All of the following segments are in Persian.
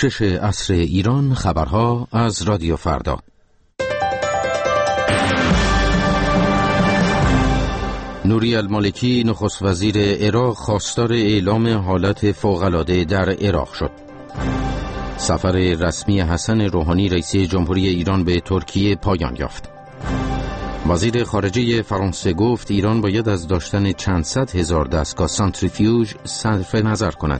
6 عصر ایران. خبرها از رادیو فردا. نوری المالکی نخست وزیر عراق خواستار اعلام حالت فوق‌العاده در عراق شد. سفر رسمی حسن روحانی رئیس جمهوری ایران به ترکیه پایان یافت. وزیر خارجه فرانسه گفت ایران باید از داشتن چند صد هزار دستگاه سانتریفیوژ صرف نظر کند.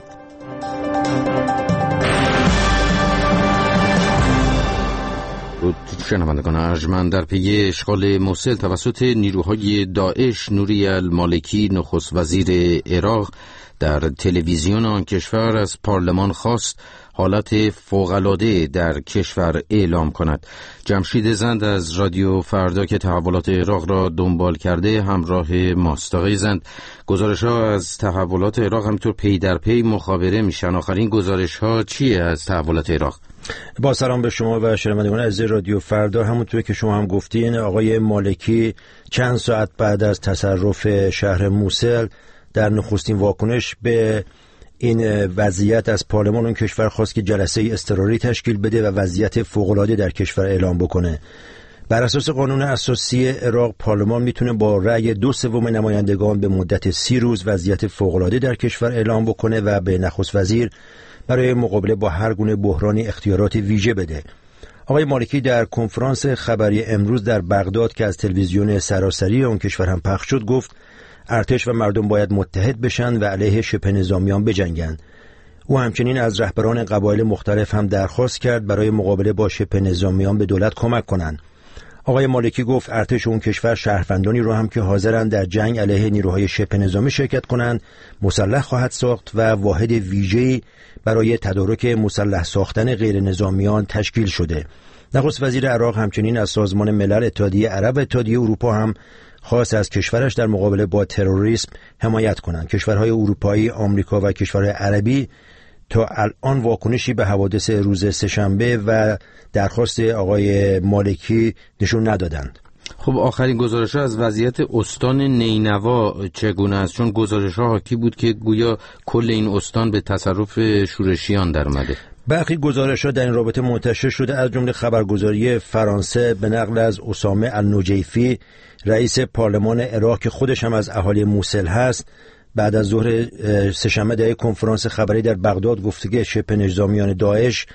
شنوندگان ارجمند، در پی اشغال موصل توسط نیروهای داعش، نوری المالکی نخست وزیر عراق در تلویزیون آن کشور از پارلمان خواست حالت فوق‌العاده در کشور اعلام کند. جمشید زند از رادیو فردا که تحولات عراق را دنبال کرده همراه ماست. آقای زند، گزارش‌ها از تحولات عراق همینطور پی در پی مخابره میشن. آخرین گزارش‌ها چیه از تحولات عراق؟ با سلام به شما و شنوندگان عزیز رادیو فردا. همونطور که شما هم گفتین، آقای مالکی چند ساعت بعد از تصرف شهر موصل در نخستین واکنش به این وضعیت از پارلمان اون کشور خواست که جلسه اضطراری تشکیل بده و وضعیت فوق‌العاده در کشور اعلام بکنه. بر اساس قانون اساسی عراق، پارلمان میتونه با رأی 2/3 نمایندگان به مدت 30 روز وضعیت فوق‌العاده در کشور اعلام بکنه و به نخست وزیر برای مقابله با هر گونه بحرانی اختیارات ویژه بده. آقای مالکی در کنفرانس خبری امروز در بغداد که از تلویزیون سراسری اون کشور هم پخش شد گفت ارتش و مردم باید متحد بشن و علیه شبه نظامیان بجنگن. او همچنین از رهبران قبایل مختلف هم درخواست کرد برای مقابله با شبه نظامیان به دولت کمک کنند. آقای مالکی گفت ارتش اون کشور شهروندانی رو هم که حاضرن در جنگ علیه نیروهای شبه نظامی شرکت کنند مسلح خواهد ساخت و واحد ویژه‌ای برای تدارک مسلح ساختن غیر نظامیان تشکیل شده. نخست وزیر عراق همچنین از سازمان ملل، اتحادیه عرب و اتحادیه اروپا هم خواست از کشورش در مقابله با تروریسم حمایت کنند. کشورهای اروپایی، آمریکا و کشورهای عربی تا الان واکنشی به حوادث روز سه‌شنبه و درخواست آقای مالکی نشون ندادند. خب آخرین گزارش‌ها از وضعیت استان نینوا چگونه است؟ چون گزارش‌ها حاکی بود که گویا کل این استان به تصرف شورشیان در اومده. برخی گزارش‌ها در این رابطه منتشر شده، از جمله خبرگزاری فرانسه به نقل از اسامه النجیفی، رئیس پارلمان عراق که خودش هم از اهالی موصل هست، بعد از ظهر سه‌شنبه در یک کنفرانس خبری در بغداد گفته که شبه نظامیان داعش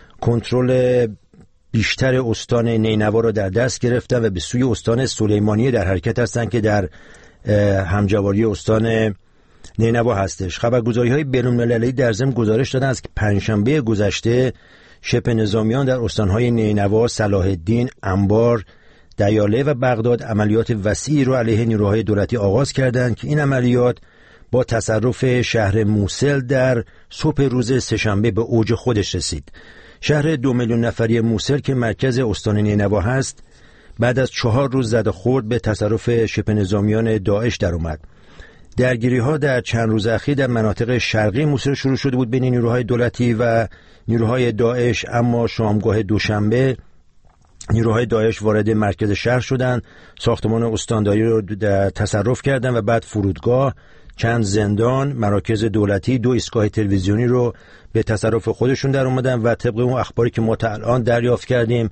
کنترل بیشتر استان نینوا را در دست گرفتن و به سوی استان سلیمانیه در حرکت هستند که در همجواری استان نینوا هستش. خبرگزاری‌های بین‌المللی در ضمن گزارش دادند است که پنجشنبه گذشته شبه نظامیان در استان‌های نینوا، صلاح الدین، انبار، دیاله و بغداد عملیات وسیعی را علیه نیروهای دولتی آغاز کردند که این عملیات با تصرف شهر موصل در صبح روز سه‌شنبه به اوج خودش رسید. شهر 2 میلیون نفری موصل که مرکز استان نینوا هست بعد از 4 روز زد و خورد به تصرف شبه نظامیان داعش در اومد. درگیری‌ها در چند روز اخیر در مناطق شرقی موصل شروع شده بود بین نیروهای دولتی و نیروهای داعش، اما شامگاه دوشنبه نیروهای داعش وارد مرکز شهر شدند، ساختمان استانداری رو تصرف کردند و بعد فرودگاه، چند زندان، مراکز دولتی، 2 ایستگاه تلویزیونی رو به تصرف خودشون در اومدن و طبق اون اخباری که ما تا الان دریافت کردیم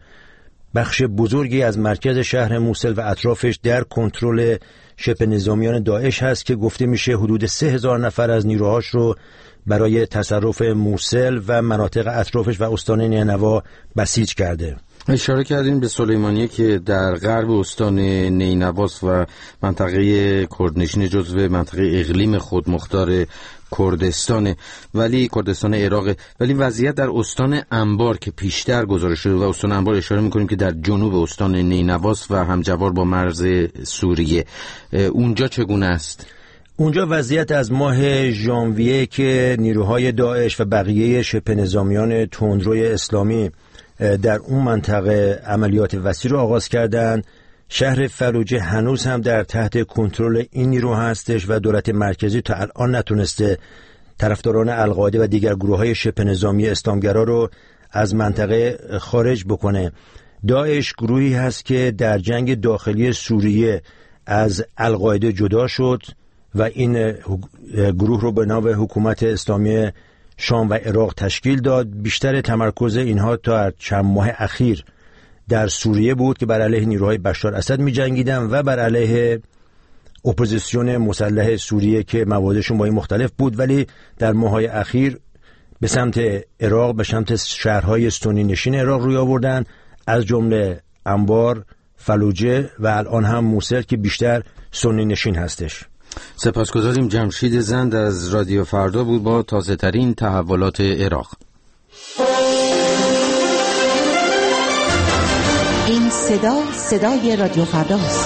بخش بزرگی از مرکز شهر موصل و اطرافش در کنترل شبه نظامیان داعش هست که گفته میشه حدود 3000 نفر از نیروهاش رو برای تصرف موصل و مناطق اطرافش و استان نینوا بسیج کرده. اشاره کردیم به سلیمانیه که در غرب استان نینواست و منطقه کردنشین جزو منطقه اقلیم خودمختار کردستان، ولی کردستان عراق، ولی وضعیت در استان انبار که پیشتر گزارش شده و استان انبار اشاره میکنیم که در جنوب استان نینواست و همجوار با مرز سوریه، اونجا چگونه است؟ اونجا وضعیت از ماه ژانویه که نیروهای داعش و بقیه شبه نظامیان تندروی اسلامی در اون منطقه عملیات وسیع رو آغاز کردند. شهر فلوجه هنوز هم در تحت کنترل این نیرو هستش و دولت مرکزی تا الان نتونسته طرفداران القاعده و دیگر گروه‌های شبه نظامی اسلامگرا رو از منطقه خارج بکنه. داعش گروهی هست که در جنگ داخلی سوریه از القاعده جدا شد و این گروه رو به نام حکومت اسلامی شام و عراق تشکیل داد. بیشتر تمرکز اینها تا چند ماه اخیر در سوریه بود که بر علیه نیروهای بشار اسد می جنگیدن و بر علیه اپوزیسیون مسلح سوریه که موادشون با این مختلف بود، ولی در ماه‌های اخیر به سمت عراق، به سمت شهرهای سنی نشین عراق روی آوردن، از جمله انبار، فلوجه و الان هم موصل که بیشتر سنی نشین هستش. سپاسگزاریم. جمشید زند از رادیو فردا بود با تازه ترین تحولات عراق. این صدای رادیو فرداست.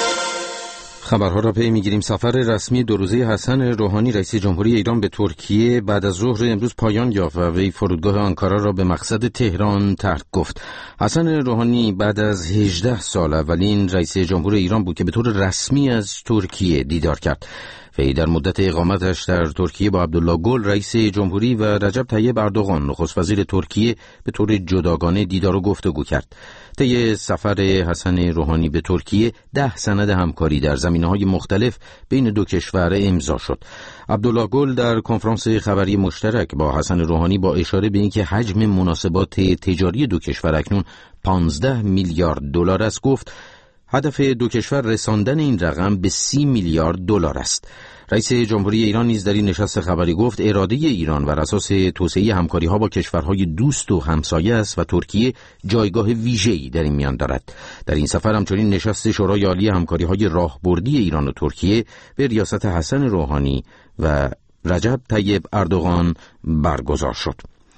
خبرها را پی می‌گیریم. سفر رسمی 2 روزه حسن روحانی رئیس جمهوری ایران به ترکیه بعد از ظهر امروز پایان یافت و وی فرودگاه آنکارا را به مقصد تهران ترک گفت. حسن روحانی بعد از 18 سال اولین رئیس جمهور ایران بود که به طور رسمی از ترکیه دیدار کرد. وی در مدت اقامتش در ترکیه با عبدالله گل رئیس جمهوری و رجب طیب اردوغان نخست وزیر ترکیه به طور جداگانه دیدار و گفتگو کرد. طی سفر حسن روحانی به ترکیه 10 سند همکاری در زمینه‌های مختلف بین دو کشور امضا شد. عبدالله گل در کنفرانس خبری مشترک با حسن روحانی با اشاره به اینکه حجم مناسبات تجاری دو کشور اکنون 15 میلیارد دلار است گفت هدف دو کشور رساندن این رقم به 30 میلیارد دلار است. رئیس جمهوری ایران نیز در این نشست خبری گفت اراده ایران بر اساس توسعه همکاری‌ها با کشورهای دوست و همسایه است و ترکیه جایگاه ویژه‌ای در این میان دارد. در این سفر همچنین نشست شورای عالی همکاری‌های راهبردی ایران و ترکیه به ریاست حسن روحانی و رجب طیب اردوغان برگزار شد.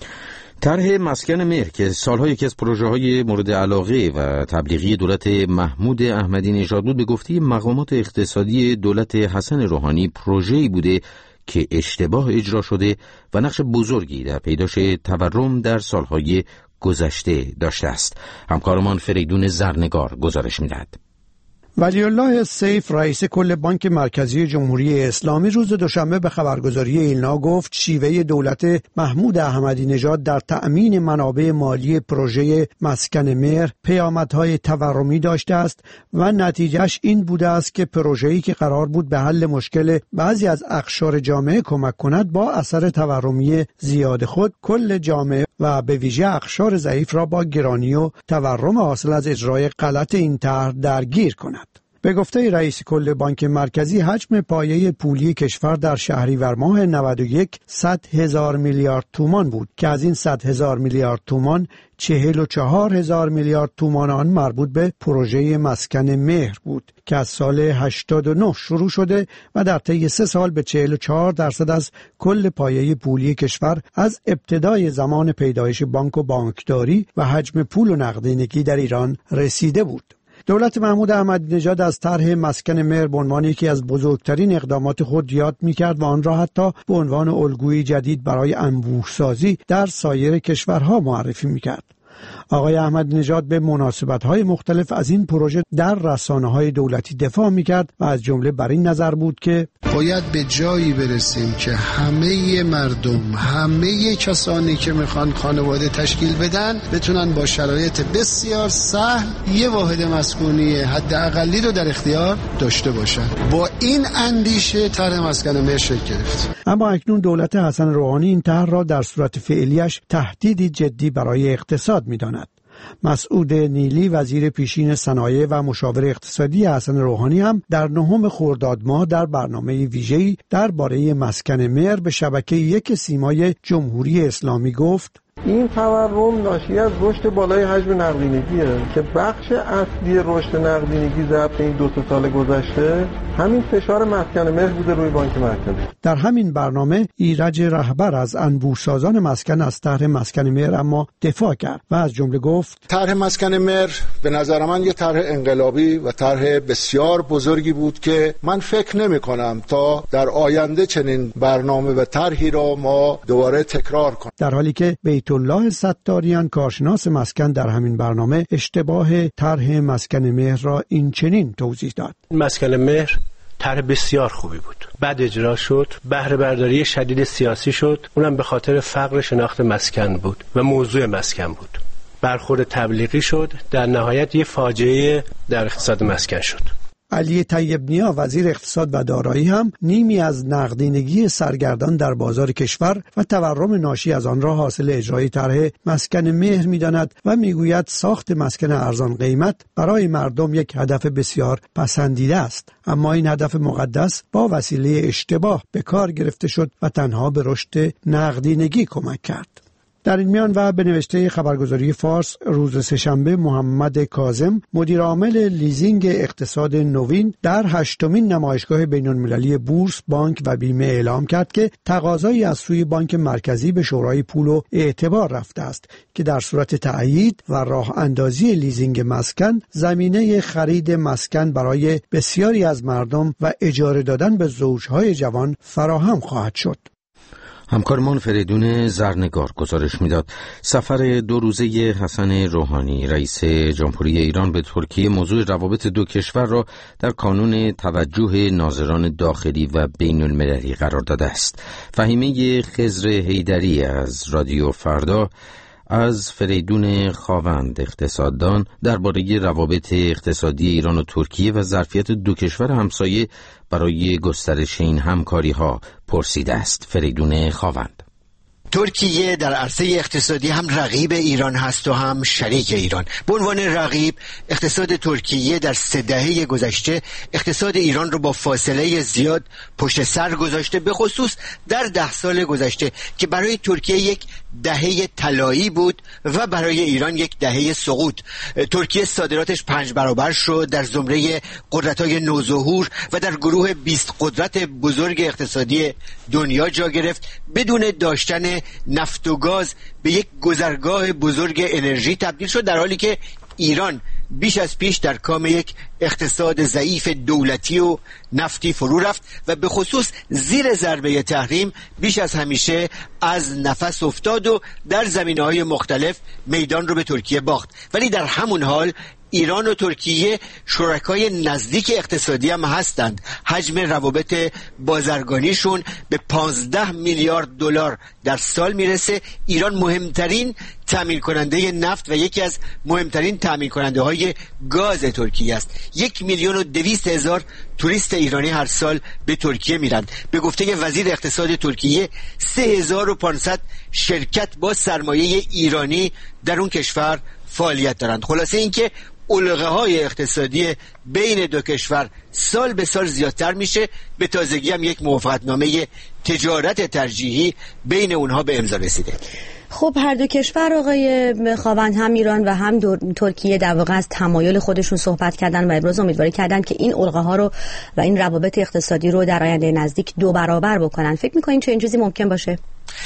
طرح مسکن مهر که سالها یکی از پروژه‌های مورد علاقه و تبلیغی دولت محمود احمدی نژاد بود، به گفته مقامات اقتصادی دولت حسن روحانی پروژه‌ای بوده که اشتباه اجرا شده و نقش بزرگی در پیداش تورم در سالهای گذشته داشته است. همکارمان فریدون زرنگار گزارش می‌دهد. ولی الله سیف رئیس کل بانک مرکزی جمهوری اسلامی روز دوشنبه به خبرگزاری ایلنا گفت شیوه دولت محمود احمدی نژاد در تأمین منابع مالی پروژه مسکن مهر پیامدهای تورمی داشته است و نتیجهش این بوده است که پروژه‌ای که قرار بود به حل مشکل بعضی از اقشار جامعه کمک کند با اثر تورمی زیاد خود کل جامعه و به ویژه اقشار ضعیف را با گرانی و تورم حاصل از اجرای غلط این طرح درگیر کند. به گفته رئیس کل بانک مرکزی حجم پایه پولی کشور در شهریور ماه 91 100,000 میلیارد تومان بود که از این 100,000 میلیارد تومان 44,000 میلیارد تومان آن مربوط به پروژه مسکن مهر بود که از سال 89 شروع شده و در طی 3 سال به 44% از کل پایه پولی کشور از ابتدای زمان پیدایش بانک و بانکداری و حجم پول و نقدینگی در ایران رسیده بود. دولت محمود احمدی نژاد از طرح مسکن مهر به عنوان یکی از بزرگترین اقدامات خود یاد می‌کرد و آن را حتی به عنوان الگویی جدید برای انبوه‌سازی در سایر کشورها معرفی می‌کرد. آقای احمدی نژاد به مناسبت‌های مختلف از این پروژه در رسانه‌های دولتی دفاع می‌کرد و از جمله بر این نظر بود که باید به جایی برسیم که همه مردم، همه کسانی که میخوان خانواده تشکیل بدن بتونن با شرایط بسیار سهل یه واحد مسکونی حداقلی رو در اختیار داشته باشن. با این اندیشه طرح مسکن مهر شکل گرفت. اما اکنون دولت حسن روحانی این طرح را در صورت فعلیش تهدیدی جدی برای اقتصاد می‌داند. مسعود نیلی وزیر پیشین صنایع و مشاور اقتصادی حسن روحانی هم در 9 خرداد ماه در برنامه ویژه‌ای درباره مسکن مهر به شبکه 1 سیمای جمهوری اسلامی گفت این تورم ناشی از رشد بالای حجم نقدینگیه که بخش اصلی رشد نقدینگی ظرف این 2 سال گذشته همین فشار مسکن مهر بوده روی بانک مرکزی. در همین برنامه ایرج رهبر از انبوه‌سازان مسکن از طرح مسکن مهر اما دفاع کرد و از جمله گفت طرح مسکن مهر به نظر من یه طرح انقلابی و طرح بسیار بزرگی بود که من فکر نمی‌کنم تا در آینده چنین برنامه و طرحی را ما دوباره تکرار کنیم. در حالی که بیت الله ستاریان کارشناس مسکن در همین برنامه اشتباه طرح مسکن مهر را این چنین توضیح داد. مسکن مهر طرح بسیار خوبی بود، بعد اجرا شد، بهره برداری شدید سیاسی شد، اونم به خاطر فقر شناخت مسکن بود و موضوع مسکن بود. برخورد تبلیغی شد، در نهایت یه فاجعه در اقتصاد مسکن شد. علی طیب نیا وزیر اقتصاد و دارایی هم نیمی از نقدینگی سرگردان در بازار کشور و تورم ناشی از آن را حاصل اجرای طرح مسکن مهر می‌داند و میگوید ساخت مسکن ارزان قیمت برای مردم یک هدف بسیار پسندیده است، اما این هدف مقدس با وسیله اشتباه به کار گرفته شد و تنها به رشد نقدینگی کمک کرد. در این میان و به نوشته خبرگزاری فارس روز سه‌شنبه محمد کاظم مدیر عامل لیزینگ اقتصاد نوین در 8مین نمایشگاه بین‌المللی بورس، بانک و بیمه اعلام کرد که تقاضایی از سوی بانک مرکزی به شورای پول و اعتبار رفته است که در صورت تأیید و راه اندازی لیزینگ مسکن زمینه خرید مسکن برای بسیاری از مردم و اجاره دادن به زوجهای جوان فراهم خواهد شد. همکارمان فریدون زرنگار گزارش میداد سفر 2 روزه حسن روحانی رئیس جمهوری ایران به ترکیه موضوع روابط دو کشور را در کانون توجه ناظران داخلی و بین المللی قرار داده است. فهیمه خضر حیدری از رادیو فردا از فریدون خاوند اقتصاددان درباره روابط اقتصادی ایران و ترکیه و ظرفیت دو کشور همسایه برای گسترش این همکاری‌ها پرسیده است. فریدون خاوند: ترکیه در عرصه اقتصادی هم رقیب ایران هست و هم شریک ایران. به عنوان رقیب، اقتصاد ترکیه در 3 دهه گذشته اقتصاد ایران رو با فاصله زیاد پشت سر گذاشته، به خصوص در 10 سال گذشته که برای ترکیه یک دهه طلایی بود و برای ایران یک دهه سقوط. ترکیه صادراتش 5 برابر شد، در زمره قدرت‌های نوظهور و در گروه 20 قدرت بزرگ اقتصادی دنیا جا گرفت. بدون داشتن نفت و گاز به یک گذرگاه بزرگ انرژی تبدیل شد، در حالی که ایران بیش از پیش در کام یک اقتصاد ضعیف دولتی و نفتی فرو رفت و به خصوص زیر ضربه تحریم بیش از همیشه از نفس افتاد و در زمینه‌های مختلف میدان رو به ترکیه باخت. ولی در همون حال ایران و ترکیه شرکای نزدیک اقتصادی هم هستند. حجم روابط بازرگانیشون به 15 میلیارد دلار در سال میرسه. ایران مهمترین تامین کننده نفت و یکی از مهمترین تامین کننده های گاز ترکیه است. 1,200,000 توریست ایرانی هر سال به ترکیه میرند. به گفته وزیر اقتصاد ترکیه 3500 شرکت با سرمایه ایرانی در اون کشور فعالیت دارند. خلاصه اینکه علقه های اقتصادی بین دو کشور سال به سال زیادتر میشه. به تازگی هم یک موافقتنامه تجارت ترجیحی بین اونها به امضا رسیده. خب هر دو کشور آقای خاوند، هم ایران و هم ترکیه، در واقع از تمایل خودشون صحبت کردن و ابراز امیدواری کردن که این علقه ها رو و این روابط اقتصادی رو در آینده نزدیک 2 برابر بکنن. فکر می‌کنین چه این چیزی ممکن باشه؟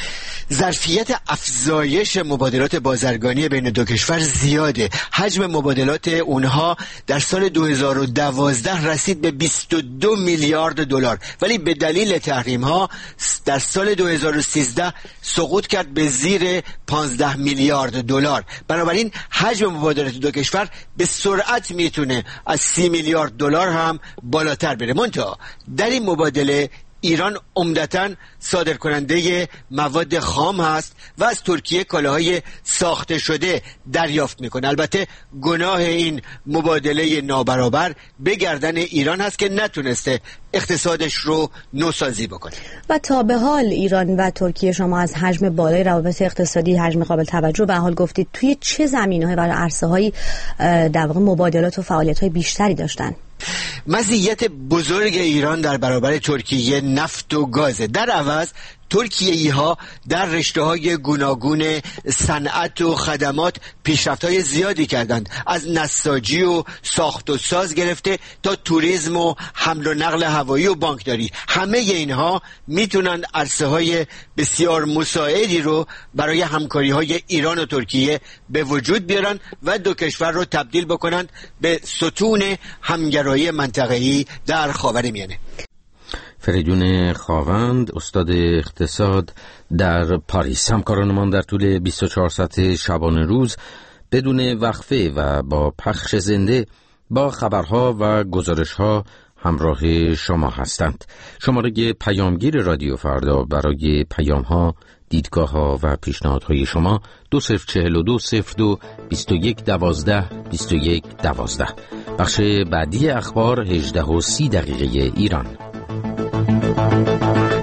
ظرفیت افزایش مبادلات بازرگانی بین دو کشور زیاده. حجم مبادلات اونها در سال 2012 رسید به 22 میلیارد دلار، ولی به دلیل تحریم ها در سال 2013 سقوط کرد به زیر 15 میلیارد دلار. بنابراین حجم مبادلات دو کشور به سرعت میتونه از 30 میلیارد دلار هم بالاتر بره. منتها در این مبادله ایران عمدتاً صادرکننده مواد خام هست و از ترکیه کالاهای ساخته شده دریافت میکنه. البته گناه این مبادله نابرابر به گردن ایران هست که نتونسته اقتصادش رو نوسازی بکنه. و تا به حال ایران و ترکیه، شما از حجم بالای روابط اقتصادی، حجم قابل توجه به حال گفتید، توی چه زمینه‌های و عرصه‌های در واقع مبادلات و فعالیت‌های بیشتری داشتن؟ مزیت بزرگ ایران در برابر ترکیه نفت و گازه. در عوض ترکیه‌ای ها در رشته‌های گوناگون صنعت و خدمات پیشرفت‌های زیادی کردند، از نساجی و ساخت و ساز گرفته تا توریسم و حمل و نقل هوایی و بانکداری. همه اینها میتونن عرصه‌های بسیار مساعدی رو برای همکاری‌های ایران و ترکیه به وجود بیارن و دو کشور رو تبدیل بکنن به ستون همگرایی منطقه‌ای در خاورمیانه. فریدون خاوند، استاد اقتصاد در پاریس. همکارانمان در طول 24 ساعت شبانه روز بدون وقفه و با پخش زنده با خبرها و گزارشها همراه شما هستند. شماره پیامگیر رادیو فردا برای پیامها، دیدگاه‌ها و پیشنهادهای شما 204202 2112 2112. بخش بعدی اخبار 18:30 ایران.